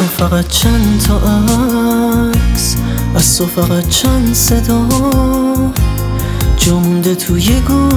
تو فقط چند تا عکس، از تو فقط چند صدا جا مونده توی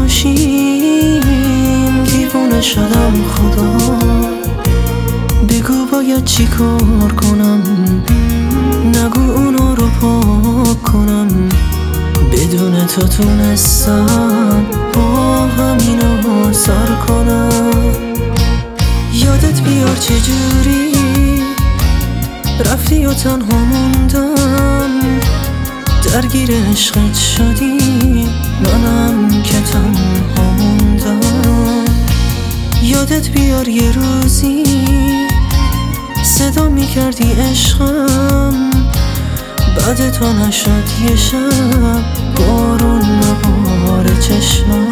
گوشیم. دیوونه شدم خدا، بگو باید چی کار کنم، نگو اونا رو پاک کنم. بدون تو تونستم با همینا سر کنم. یادت بیار چجوری رفتی و تنها موندم، درگیر عشقت شدی منم که تنها موندم. یادت بیار یه روزی صدا میکردی عشقم، بعد تو نشد یه شب بارون نبار چشمم.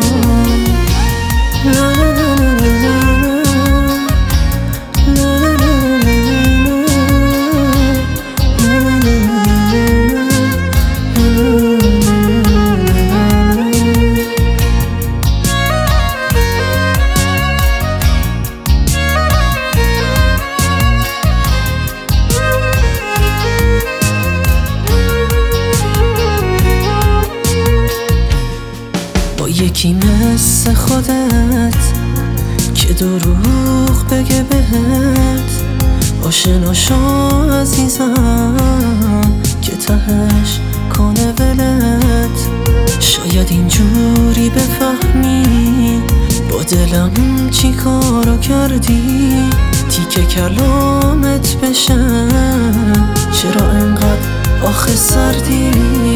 یکی مثل خودت که دروغ بگه بهت آشنا شو عزیزم، که تهش کنه ولت. شاید اینجوری بفهمی با دلم چی کارو کردی، تیکه کلامت بشم چرا انقدر آخه سردی.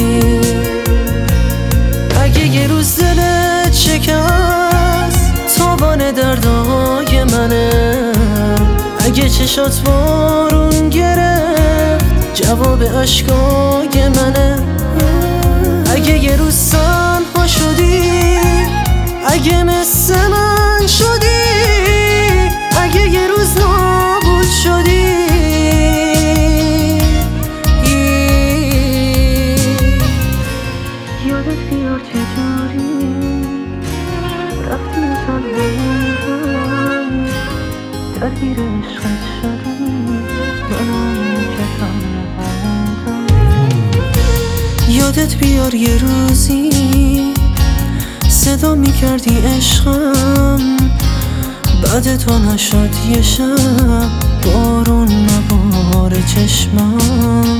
اگه یه روز دلت شکست تاوان دردای منه، اگه چشات بارون گرفت جواب اشکای منه. اگه یه روز تنها شدی، اگه مثل من شدی، اگه یه روز نابود شدی، یادت بیار چجوری رفتی و تنها موندم، درگیر عشقت شدم منم که تنها موندم. یادت بیار یه روزی صدا میکردی عشقم، بعد تو نشد یه شب بارون نبار چشمم.